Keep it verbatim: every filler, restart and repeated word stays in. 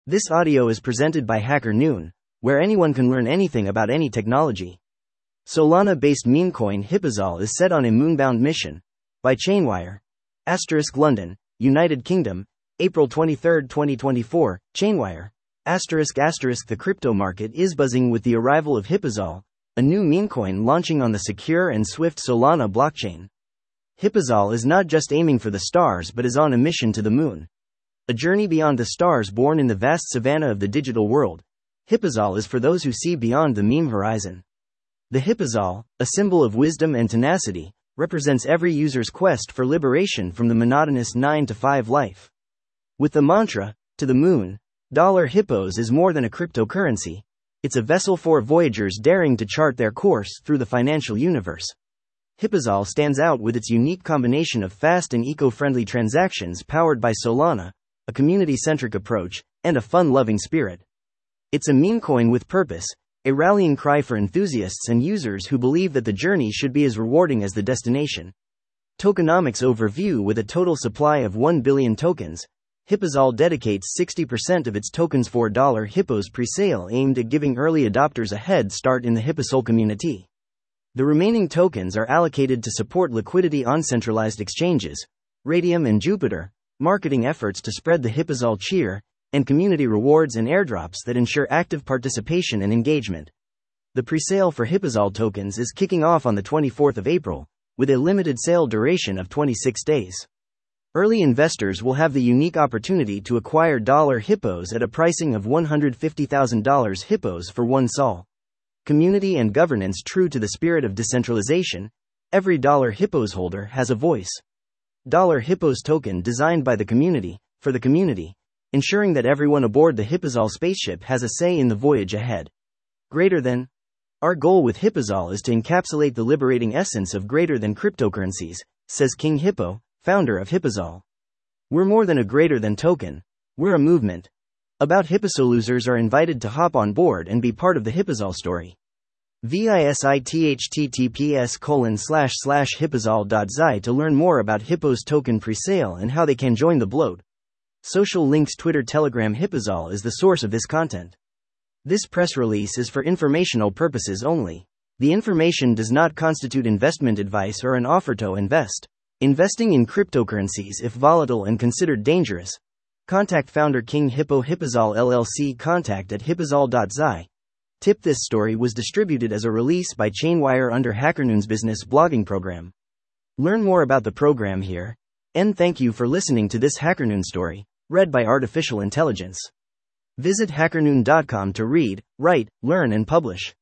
This audio is presented by Hacker Noon, where anyone can learn anything about any technology. Solana-based meme coin Hipazol is set on a moonbound mission. By Chainwire. Asterisk London, United Kingdom, April twenty-third, twenty twenty-four, Chainwire. Asterisk asterisk The crypto market is buzzing with the arrival of Hipazol, a new meme coin launching on the secure and swift Solana blockchain. Hipazol is not just aiming for the stars but is on a mission to the moon. A journey beyond the stars born in the vast savanna of the digital world. Hipazol is for those who see beyond the meme horizon. The Hipazol, a symbol of wisdom and tenacity, represents every user's quest for liberation from the monotonous nine to five life. With the mantra, to the moon, Dollar Hippos is more than a cryptocurrency. It's a vessel for voyagers daring to chart their course through the financial universe. Hipazol stands out with its unique combination of fast and eco-friendly transactions powered by Solana, a community-centric approach, and a fun-loving spirit. It's a meme coin with purpose, a rallying cry for enthusiasts and users who believe that the journey should be as rewarding as the destination. Tokenomics overview. With a total supply of one billion tokens, Hipazol dedicates sixty percent of its tokens for Dollar Hippos presale aimed at giving early adopters a head start in the Hipazol community. The remaining tokens are allocated to support liquidity on centralized exchanges, Raydium and Jupiter, marketing efforts to spread the Hipazol cheer, and community rewards and airdrops that ensure active participation and engagement. The presale for Hipazol tokens is kicking off on the twenty-fourth of April, with a limited sale duration of twenty-six days. Early investors will have the unique opportunity to acquire Dollar Hippos at a pricing of one hundred fifty thousand dollars Hippos for one sol. Community and governance. True to the spirit of decentralization, every Dollar Hippos holder has a voice. Dollar Hippos token designed by the community, for the community, ensuring that everyone aboard the Hipazol spaceship has a say in the voyage ahead. Greater than. Our goal with Hipazol is to encapsulate the liberating essence of greater than cryptocurrencies, says King Hippo, founder of Hipazol. We're more than a greater than token. We're a movement. About Hipazol users are invited to hop on board and be part of the Hipazol story. Visithttps colon slash slash hipazol dot zi to learn more about Hippos token presale and how they can join the bloat. Social links. Twitter, Telegram. Hipazol is the source of this content. This press release is for informational purposes only. The information does not constitute investment advice or an offer to invest. Investing in cryptocurrencies if volatile and considered dangerous. Contact founder King Hippo. Hipazol L L C. Contact at hipazol dot zi. Tip: this story was distributed as a release by Chainwire under HackerNoon's business blogging program. Learn more about the program here. And thank you for listening to this HackerNoon story, read by Artificial Intelligence. Visit hacker noon dot com to read, write, learn and publish.